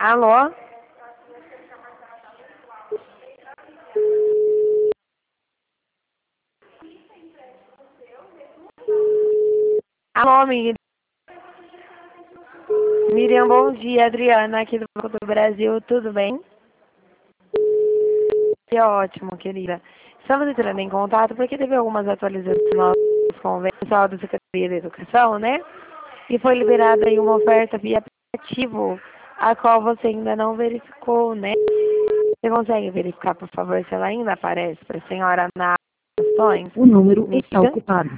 Alô? Alô, Miriam. Miriam, bom dia. Adriana, aqui do Banco do Brasil. Tudo bem? Que ótimo, querida. Estamos entrando em contato porque teve algumas atualizações com o pessoal da Secretaria da Educação, né? E foi liberada aí uma oferta via aplicativo, a qual você ainda não verificou, né? Você consegue verificar, por favor, se ela ainda aparece para a senhora nas ações? O número está Miriam? ocupado.